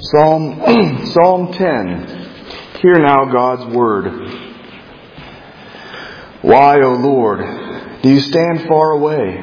Psalm 10. Hear now God's word. Why, O Lord, do you stand far away?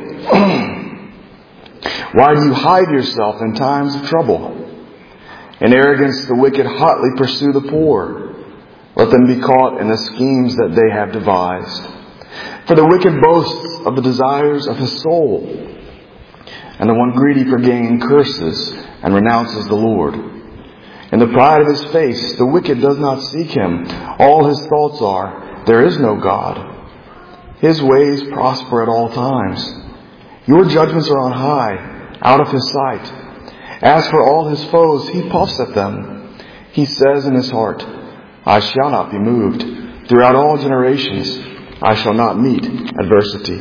Why do you hide yourself in times of trouble? In arrogance the wicked hotly pursue the poor. Let them be caught in the schemes that they have devised. For the wicked boasts of the desires of his soul, and the one greedy for gain curses and renounces the Lord. In the pride of his face, the wicked does not seek him. All his thoughts are, there is no God. His ways prosper at all times. Your judgments are on high, out of his sight. As for all his foes, he puffs at them. He says in his heart, I shall not be moved. Throughout all generations, I shall not meet adversity.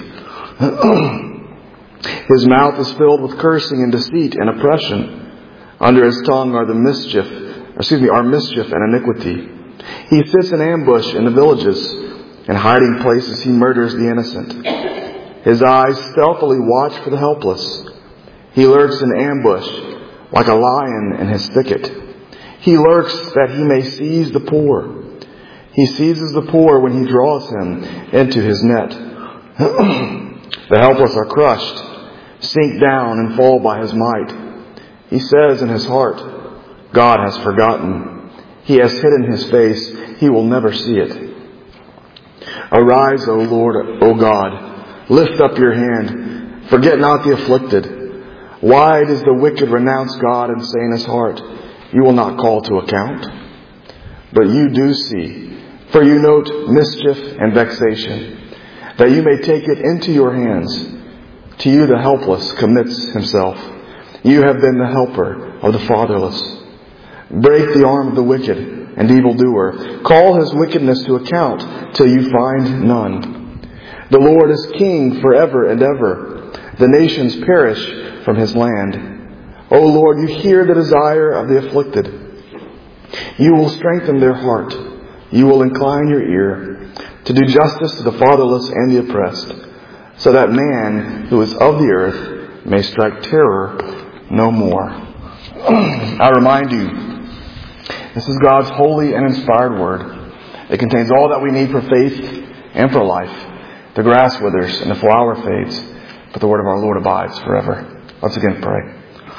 His mouth is filled with cursing and deceit and oppression. Under his tongue are mischief and iniquity. He sits in ambush in the villages. In hiding places he murders the innocent. His eyes stealthily watch for the helpless. He lurks in ambush like a lion in his thicket. He lurks that he may seize the poor. He seizes the poor when he draws him into his net. The helpless are crushed, sink down and fall by his might. He says in his heart, God has forgotten. He has hidden his face. He will never see it. Arise, O Lord, O God. Lift up your hand. Forget not the afflicted. Why does the wicked renounce God and say in his heart, you will not call to account? But you do see, for you note mischief and vexation, that you may take it into your hands. To you the helpless commits himself. You have been the helper of the fatherless. Break the arm of the wicked and evildoer. Call his wickedness to account till you find none. The Lord is king forever and ever. The nations perish from his land. O Lord, you hear the desire of the afflicted. You will strengthen their heart. You will incline your ear to do justice to the fatherless and the oppressed, so that man who is of the earth may strike terror no more. I remind you, this is God's holy and inspired word. It contains all that we need for faith and for life. The grass withers and the flower fades, but the word of our Lord abides forever. Let's again pray.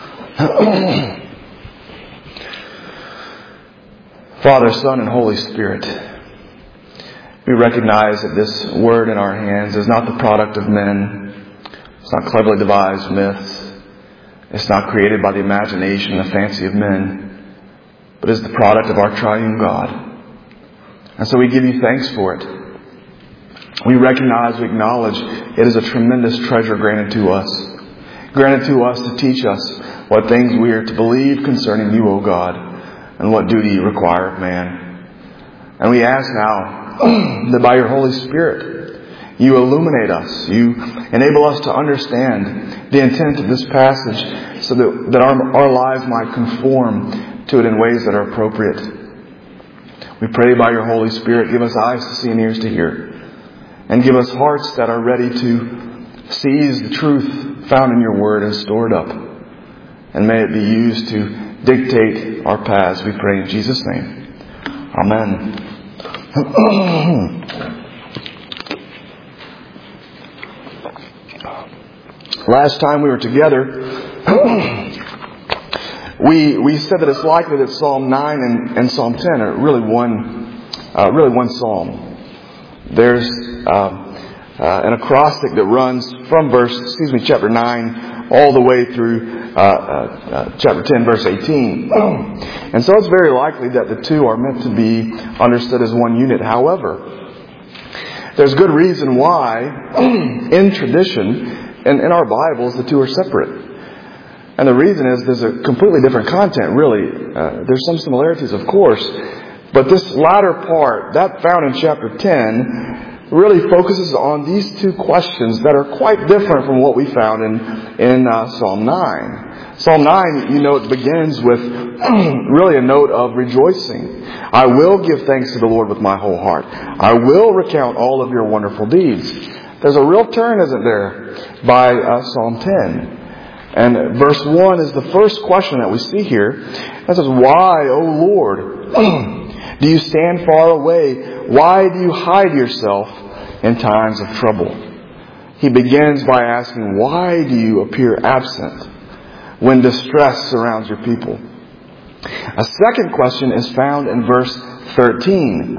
Father, Son, and Holy Spirit, we recognize that this word in our hands is not the product of men. It's not cleverly devised myths. It's not created by the imagination and the fancy of men, but is the product of our triune God. And so we give you thanks for it. We recognize, we acknowledge it is a tremendous treasure granted to us to teach us what things we are to believe concerning you, O God, and what duty you require of man. And we ask now that by your Holy Spirit, you illuminate us. You enable us to understand the intent of this passage so that our lives might conform to it in ways that are appropriate. We pray by your Holy Spirit, give us eyes to see and ears to hear. And give us hearts that are ready to seize the truth found in your word and store it up. And may it be used to dictate our paths, we pray in Jesus' name. Amen. Last time we were together, we said that it's likely that Psalm 9 and Psalm 10 are really one psalm. There's an acrostic that runs from chapter 9 all the way through chapter 10, verse 18. And so it's very likely that the two are meant to be understood as one unit. However, there's good reason why in tradition and in our Bibles the two are separate. And the reason is there's a completely different content, really. There's some similarities, of course. But this latter part, that found in chapter 10, really focuses on these two questions that are quite different from what we found in Psalm 9. Psalm 9, you know, it begins with really a note of rejoicing. I will give thanks to the Lord with my whole heart. I will recount all of your wonderful deeds. There's a real turn, isn't there, by Psalm 10. And verse 1 is the first question that we see here. It says, "Why, O Lord, do you stand far away? Why do you hide yourself in times of trouble?" He begins by asking, why do you appear absent when distress surrounds your people? A second question is found in verse 13.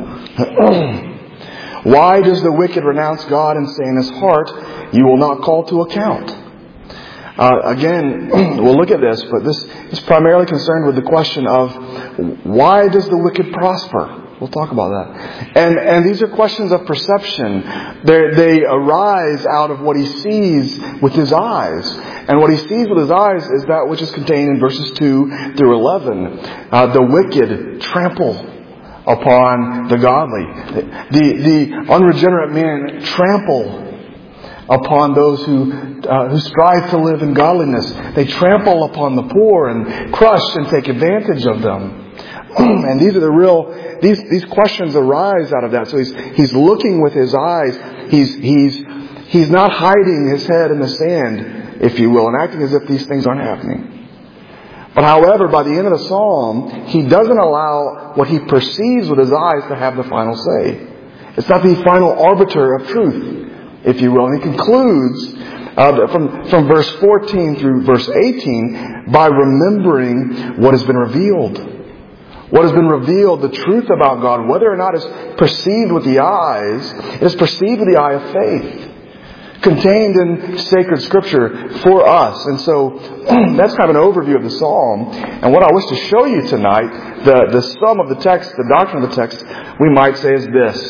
Why does the wicked renounce God and say in his heart, "You will not call to account"? Again, we'll look at this, but this is primarily concerned with the question of why does the wicked prosper? We'll talk about that. And these are questions of perception. They arise out of what he sees with his eyes. And what he sees with his eyes is that which is contained in verses 2 through 11. The wicked trample upon the godly. The unregenerate man trample upon those who strive to live in godliness. They trample upon the poor and crush and take advantage of them. And these are the real, these questions arise out of that. So he's looking with his eyes. He's not hiding his head in the sand, if you will, and acting as if these things aren't happening. But however, by the end of the psalm, he doesn't allow what he perceives with his eyes to have the final say. It's not the final arbiter of truth, if you will. And he concludes from verse 14 through verse 18 by remembering what has been revealed. What has been revealed, the truth about God, whether or not it's perceived with the eyes, it is perceived with the eye of faith, contained in sacred Scripture for us. And so that's kind of an overview of the psalm. And what I wish to show you tonight, the sum of the text, the doctrine of the text, we might say is this.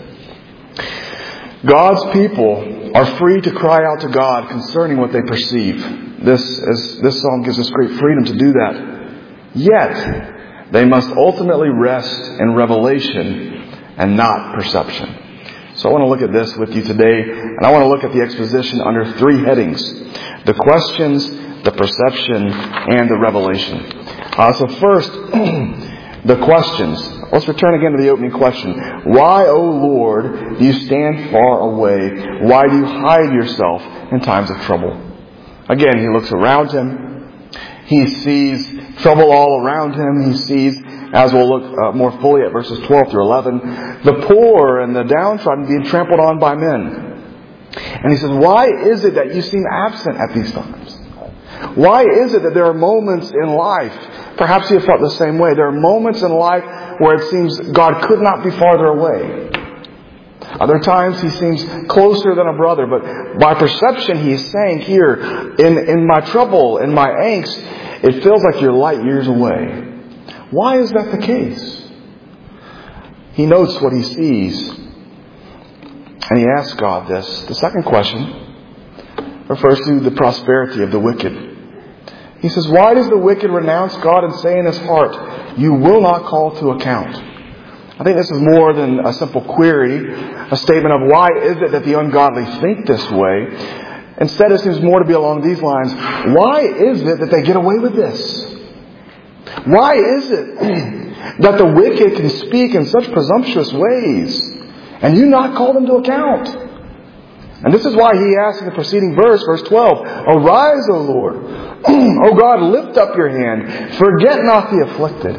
God's people are free to cry out to God concerning what they perceive. This psalm gives us great freedom to do that. Yet, they must ultimately rest in revelation and not perception. So I want to look at this with you today, and I want to look at the exposition under three headings: the questions, the perception, and the revelation. So first, the questions. Let's return again to the opening question. Why, O Lord, do you stand far away? Why do you hide yourself in times of trouble? Again, he looks around him. He sees trouble all around him. He sees, as we'll look more fully at verses 12 through 11, the poor and the downtrodden being trampled on by men. And he says, why is it that you seem absent at these times? Why is it that there are moments in life, perhaps you have felt the same way, there are moments in life where it seems God could not be farther away. Other times he seems closer than a brother, but by perception he is saying here, in my trouble, in my angst, it feels like you're light years away. Why is that the case? He notes what he sees, and he asks God this. The second question refers to the prosperity of the wicked. He says, why does the wicked renounce God and say in his heart, "You will not call to account"? I think this is more than a simple query, a statement of why is it that the ungodly think this way. Instead, it seems more to be along these lines. Why is it that they get away with this? Why is it that the wicked can speak in such presumptuous ways and you not call them to account? And this is why he asks in the preceding verse, verse 12, "Arise, O Lord. O God, lift up your hand. Forget not the afflicted."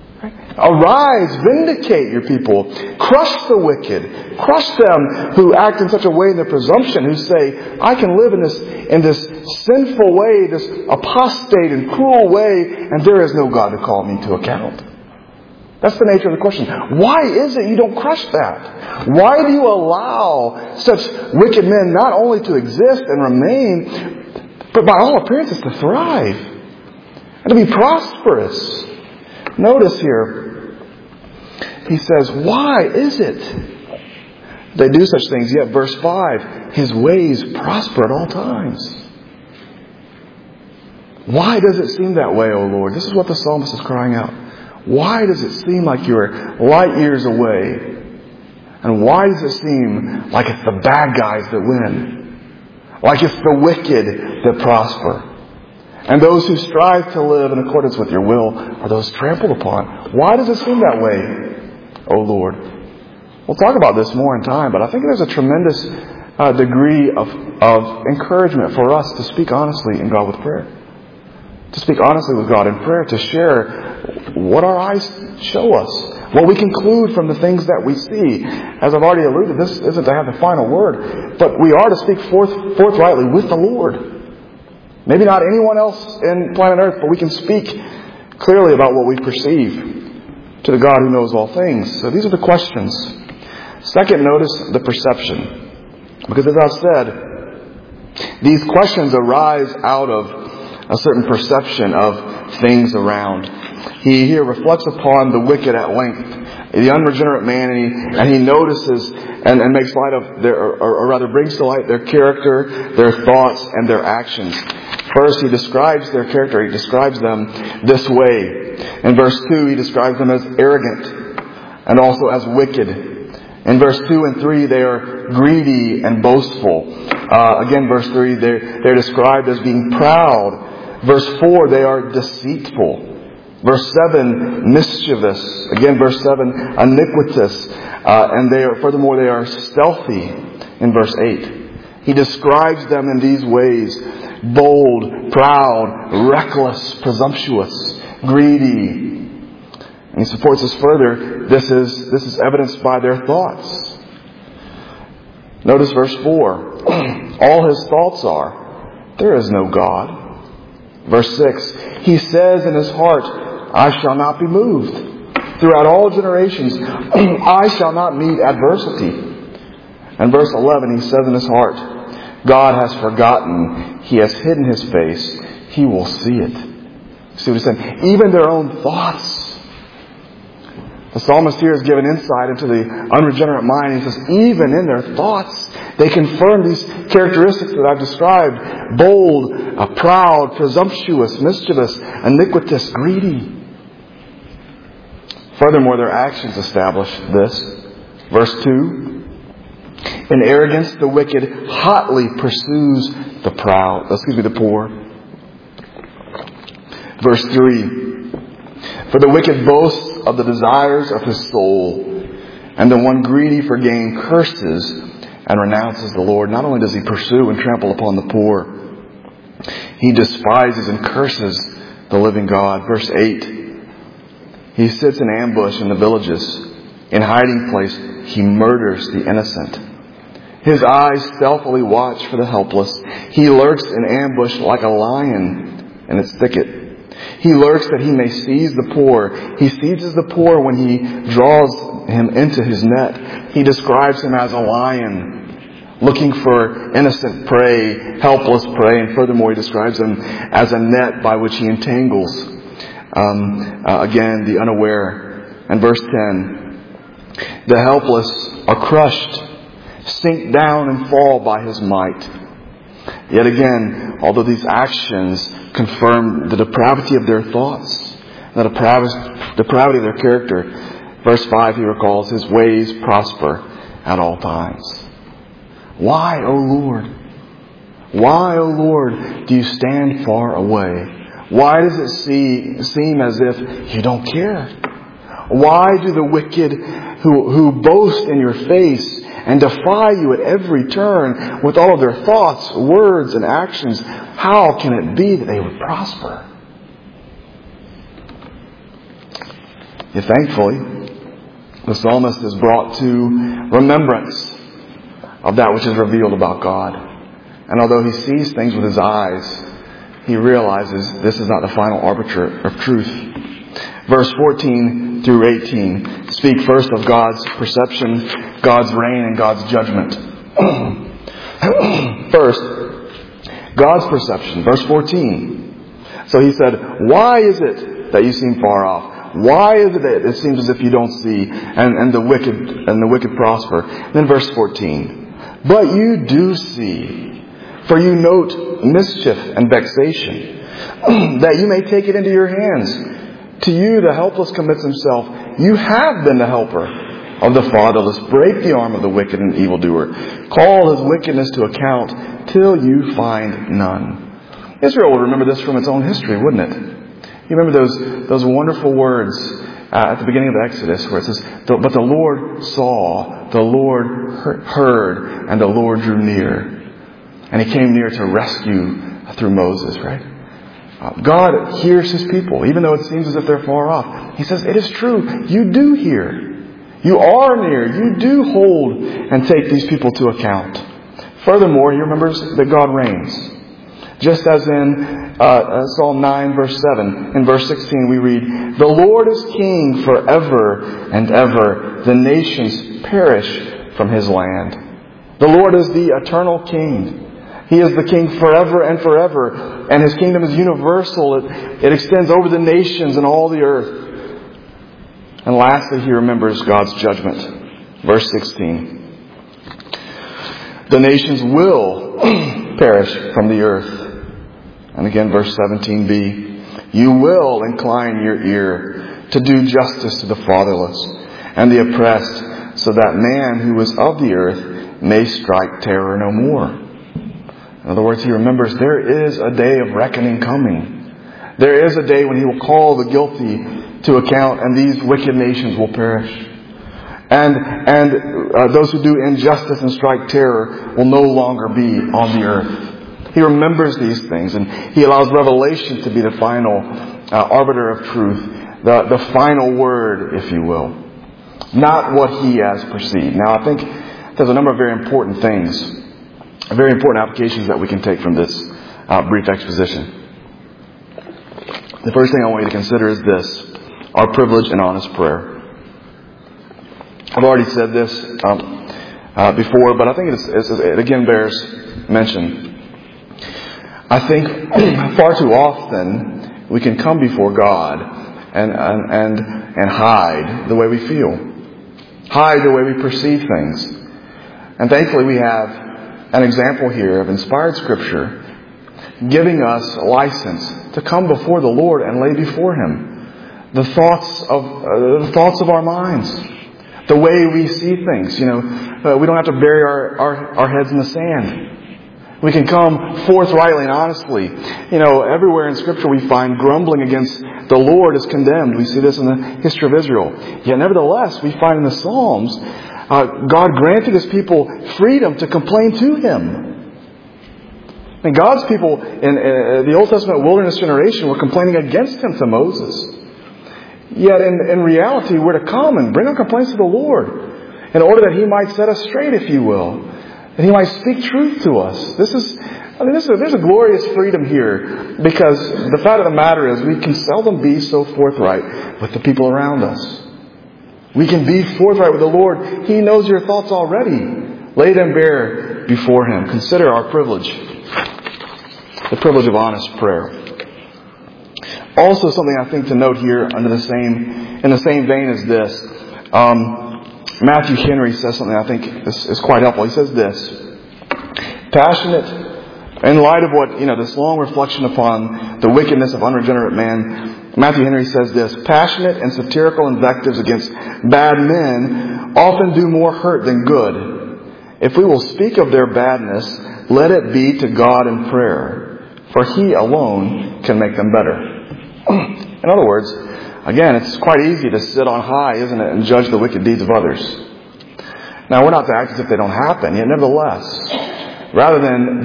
Arise, vindicate your people, crush the wicked, crush them who act in such a way in their presumption, who say, "I can live in this sinful way, this apostate and cruel way, and there is no God to call me to account." That's the nature of the question. Why is it you don't crush that? Why do you allow such wicked men not only to exist and remain, but by all appearances to thrive and to be prosperous? Notice here, he says, why is it they do such things? Yet, verse 5, his ways prosper at all times. Why does it seem that way, O Lord? This is what the psalmist is crying out. Why does it seem like you're light years away? And why does it seem like it's the bad guys that win? Like it's the wicked that prosper? And those who strive to live in accordance with your will are those trampled upon. Why does it seem that way, O Lord? We'll talk about this more in time, but I think there's a tremendous degree of encouragement for us to speak honestly in God with prayer. to speak honestly with God in prayer, to share what our eyes show us, what we conclude from the things that we see. As I've already alluded, this isn't to have the final word, but we are to speak forthrightly with the Lord. Maybe not anyone else in planet Earth, but we can speak clearly about what we perceive to the God who knows all things. So these are the questions. Second, notice the perception. Because as I've said, these questions arise out of a certain perception of things around. He here reflects upon the wicked at length, the unregenerate man, and he notices and makes light of their, or rather brings to light their character, their thoughts, and their actions. First, he describes their character. He describes them this way. In verse 2, he describes them as arrogant and also as wicked. In verse 2 and 3, they are greedy and boastful. Again, verse 3, they're described as being proud. Verse 4, they are deceitful. Verse 7, mischievous. Again, verse 7, iniquitous. And furthermore, they are stealthy in verse 8. He describes them in these ways: bold, proud, reckless, presumptuous, greedy. And he supports us further. This is evidenced by their thoughts. Notice verse 4. All his thoughts are, there is no God. Verse 6. He says in his heart, I shall not be moved. Throughout all generations, I shall not meet adversity. And verse 11, he says in his heart, God has forgotten. He has hidden his face. He will see it. See what he's saying? Even their own thoughts. The psalmist here is given insight into the unregenerate mind. He says, even in their thoughts, they confirm these characteristics that I've described: bold, proud, presumptuous, mischievous, iniquitous, greedy. Furthermore, their actions establish this. Verse 2. In arrogance, the wicked hotly pursues the poor. Verse 3. For the wicked boasts of the desires of his soul, and the one greedy for gain curses and renounces the Lord. Not only does he pursue and trample upon the poor, he despises and curses the living God. Verse 8. He sits in ambush in the villages. In hiding place, he murders the innocent. His eyes stealthily watch for the helpless. He lurks in ambush like a lion in its thicket. He lurks that he may seize the poor. He seizes the poor when he draws him into his net. He describes him as a lion, looking for innocent prey, helpless prey. And furthermore, he describes him as a net by which he entangles, again, the unaware. And verse 10, the helpless are crushed, sink down and fall by his might. Yet again, although these actions confirm the depravity of their thoughts, the depravity of their character, verse 5, he recalls, his ways prosper at all times. Why, O Lord? Why, O Lord, do you stand far away? Why does it seem as if you don't care? Why do the wicked who boast in your face and defy you at every turn with all of their thoughts, words, and actions, how can it be that they would prosper? Yet thankfully, the psalmist is brought to remembrance of that which is revealed about God. And although he sees things with his eyes, he realizes this is not the final arbiter of truth. Verse 14 through 18 speak first of God's perception, God's reign, and God's judgment. First, God's perception. Verse 14. So he said, why is it that you seem far off? Why is it that it seems as if you don't see and the wicked prosper? Then verse 14. But you do see, for you note mischief and vexation, that you may take it into your hands. To you the helpless commits himself. You have been the helper of the fatherless. Break the arm of the wicked and evildoer. Call his wickedness to account till you find none. Israel would remember this from its own history, wouldn't it? You remember those wonderful words at the beginning of Exodus where it says, but the Lord saw, the Lord heard, and the Lord drew near. And he came near to rescue through Moses, right? God hears His people, even though it seems as if they're far off. He says, it is true. You do hear. You are near. You do hold and take these people to account. Furthermore, He remembers that God reigns. Just as in Psalm 9, verse 7. In verse 16 we read, the Lord is King forever and ever. The nations perish from His land. The Lord is the eternal King. He is the King forever and forever. And His kingdom is universal. It extends over the nations and all the earth. And lastly, He remembers God's judgment. Verse 16. The nations will perish from the earth. And again, verse 17b. You will incline your ear to do justice to the fatherless and the oppressed, so that man who is of the earth may strike terror no more. In other words, He remembers there is a day of reckoning coming. There is a day when He will call the guilty to account, and these wicked nations will perish. And those who do injustice and strike terror will no longer be on the earth. He remembers these things, and He allows revelation to be the final arbiter of truth, the final word, if you will. Not what He has perceived. Now, I think there's a number of very important things, very important applications that we can take from this brief exposition. The first thing I want you to consider is this: our privilege and honest prayer. I've already said this before, but I think it again bears mention. I think far too often we can come before God and hide the way we feel, hide the way we perceive things. And thankfully we have an example here of inspired Scripture giving us a license to come before the Lord and lay before Him the thoughts of our minds, the way we see things. We don't have to bury our heads in the sand. We can come forthrightly and honestly. Everywhere in Scripture we find grumbling against the Lord is condemned. We see this in the history of Israel. Yet nevertheless, we find in the Psalms God granted His people freedom to complain to Him. And God's people in the Old Testament wilderness generation were complaining against Him to Moses. Yet in reality, we're to come and bring our complaints to the Lord in order that He might set us straight, if you will. That He might speak truth to us. There's a glorious freedom here, because the fact of the matter is we can seldom be so forthright with the people around us. We can be forthright with the Lord. He knows your thoughts already. Lay them bare before Him. Consider our privilege. The privilege of honest prayer. Also, something I think to note here in the same vein as this. Matthew Henry says something I think is quite helpful. He says this: passionate, in light of what, this long reflection upon the wickedness of unregenerate man, Matthew Henry says this: passionate and satirical invectives against bad men often do more hurt than good. If we will speak of their badness, let it be to God in prayer, for He alone can make them better. In other words, again, it's quite easy to sit on high, isn't it, and judge the wicked deeds of others. Now, we're not to act as if they don't happen, yet nevertheless, rather than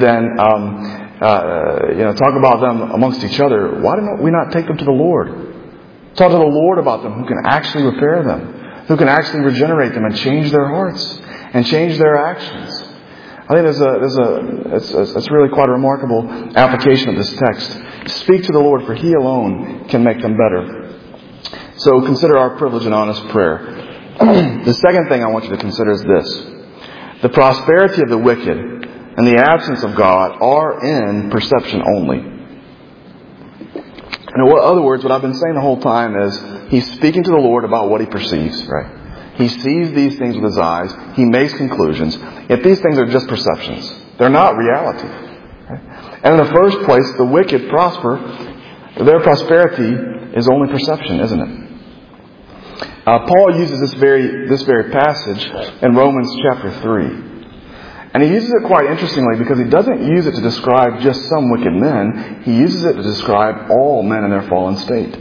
talk about them amongst each other, why don't we not take them to the Lord? Talk to the Lord about them, who can actually repair them, who can actually regenerate them and change their hearts and change their actions. I think it's really quite a remarkable application of this text. Speak to the Lord, for He alone can make them better. So consider our privilege and honest prayer. The second thing I want you to consider is this: the prosperity of the wicked and the absence of God are in perception only. In other words, what I've been saying the whole time is he's speaking to the Lord about what he perceives, right? He sees these things with his eyes. He makes conclusions. Yet these things are just perceptions. They're not reality. Right? And in the first place, the wicked prosper. Their prosperity is only perception, isn't it? Paul uses this very passage in Romans chapter 3. And he uses it quite interestingly, because he doesn't use it to describe just some wicked men. He uses it to describe all men in their fallen state.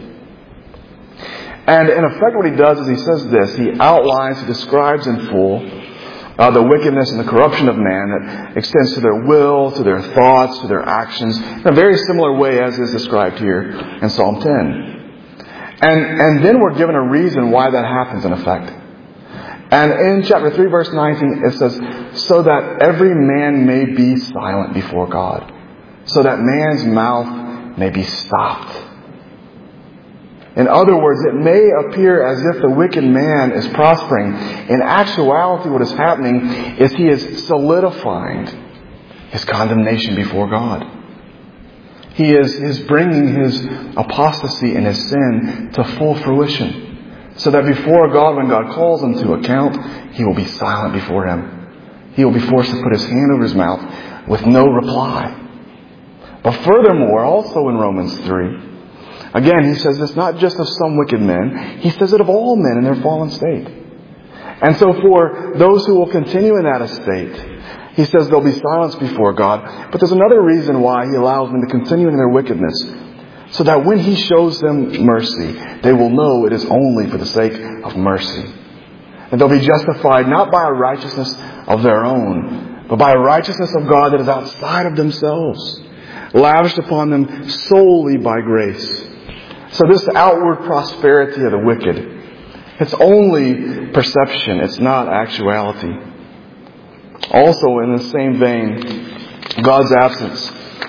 And in effect what he does is he says this: he outlines, he describes in full The wickedness and the corruption of man that extends to their will, to their thoughts, to their actions, in a very similar way as is described here in Psalm 10. And then we're given a reason why that happens in effect. And in chapter 3, verse 19, it says, so that every man may be silent before God, so that man's mouth may be stopped. In other words, it may appear as if the wicked man is prospering. In actuality, what is happening is he is solidifying his condemnation before God. He is bringing his apostasy and his sin to full fruition, so that before God, when God calls him to account, he will be silent before Him. He will be forced to put his hand over his mouth with no reply. But furthermore, also in Romans 3, again, he says this not just of some wicked men, he says it of all men in their fallen state. And so for those who will continue in that estate, he says they'll be silenced before God. But there's another reason why he allows them to continue in their wickedness, so that when he shows them mercy, they will know it is only for the sake of mercy. And they'll be justified not by a righteousness of their own, but by a righteousness of God that is outside of themselves, lavished upon them solely by grace. So this outward prosperity of the wicked, it's only perception. It's not actuality. Also, in the same vein, God's absence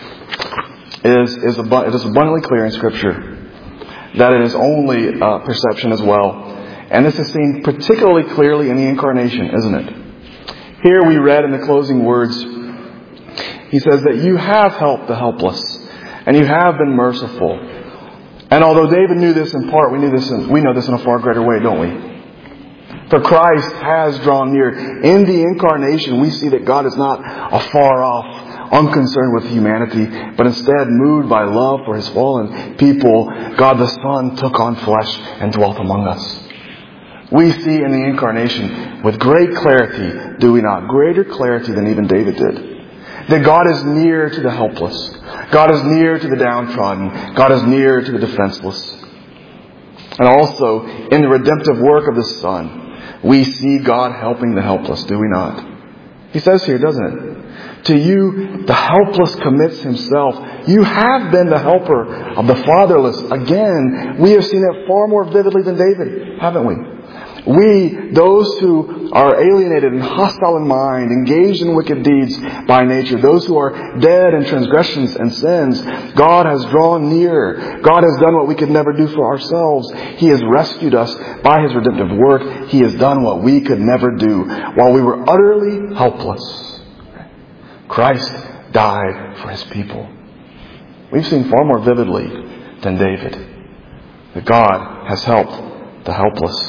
it is abundantly clear in Scripture that it is only perception as well. And this is seen particularly clearly in the Incarnation, isn't it? Here we read in the closing words, he says that you have helped the helpless, and you have been merciful. And although David knew this in part, we know this in a far greater way, don't we? For Christ has drawn near. In the Incarnation, we see that God is not afar off, unconcerned with humanity, but instead moved by love for His fallen people. God the Son took on flesh and dwelt among us. We see in the Incarnation with great clarity, do we not? Greater clarity than even David did, that God is near to the helpless. God is near to the downtrodden. God is near to the defenseless. And also, in the redemptive work of the Son, we see God helping the helpless, do we not? He says here, doesn't it? To you, the helpless commits himself. You have been the helper of the fatherless. Again, we have seen it far more vividly than David, haven't we? We, those who are alienated and hostile in mind, engaged in wicked deeds by nature, those who are dead in transgressions and sins, God has drawn near. God has done what we could never do for ourselves. He has rescued us by His redemptive work. He has done what we could never do. While we were utterly helpless, Christ died for His people. We've seen far more vividly than David that God has helped the helpless.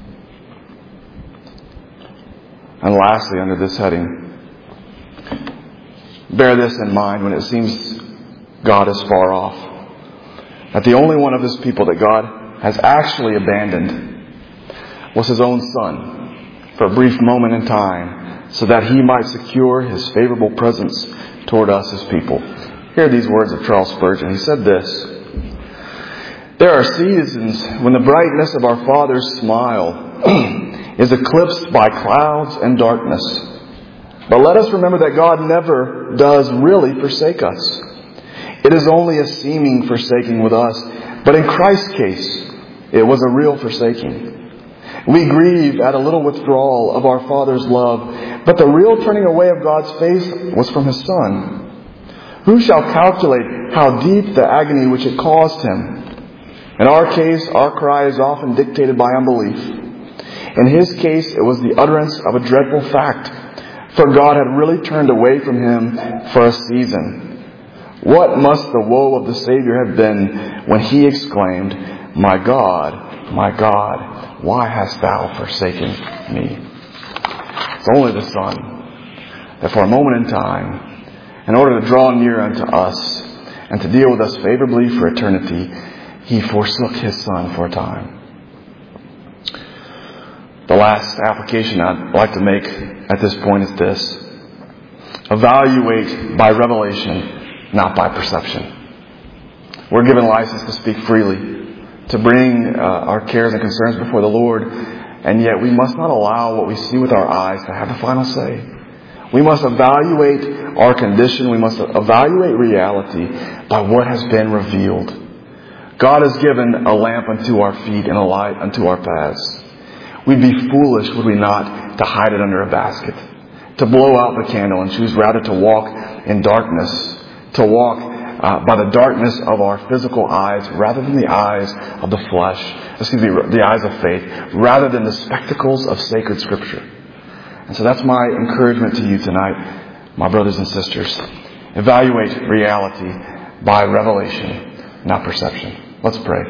And lastly, under this heading, bear this in mind when it seems God is far off, that the only one of His people that God has actually abandoned was His own Son for a brief moment in time, so that He might secure His favorable presence toward us, His people. Hear these words of Charles Spurgeon. He said this: there are seasons when the brightness of our Father's smile is eclipsed by clouds and darkness. But let us remember that God never does really forsake us. It is only a seeming forsaking with us. But in Christ's case, it was a real forsaking. We grieve at a little withdrawal of our Father's love, but the real turning away of God's face was from His Son. Who shall calculate how deep the agony which it caused Him? In our case, our cry is often dictated by unbelief. In His case, it was the utterance of a dreadful fact, for God had really turned away from Him for a season. What must the woe of the Savior have been when He exclaimed, my God, why hast Thou forsaken me? It's only the Son that for a moment in time, in order to draw near unto us and to deal with us favorably for eternity, He forsook His Son for a time. The last application I'd like to make at this point is this: evaluate by revelation, not by perception. We're given license to speak freely, to bring our cares and concerns before the Lord, And yet we must not allow what we see with our eyes to have the final say. We must evaluate our condition. We must evaluate reality by what has been revealed. God has given a lamp unto our feet and a light unto our paths. We'd be foolish, would we not, to hide it under a basket, to blow out the candle and choose rather to walk in darkness, to walk by the darkness of our physical eyes rather than the eyes of the the eyes of faith, rather than the spectacles of sacred Scripture. And so that's my encouragement to you tonight, my brothers and sisters. Evaluate reality by revelation, not perception. Let's pray.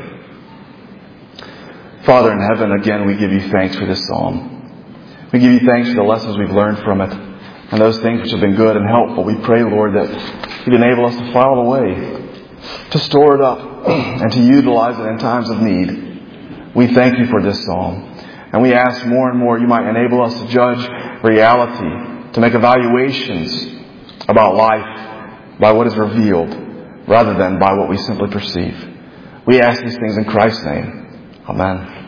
Father in heaven, again, we give you thanks for this psalm. We give you thanks for the lessons we've learned from it and those things which have been good and helpful. We pray, Lord, that you'd enable us to file it away, to store it up, and to utilize it in times of need. We thank you for this psalm. And we ask more and more you might enable us to judge reality, to make evaluations about life by what is revealed rather than by what we simply perceive. We ask these things in Christ's name. Amen.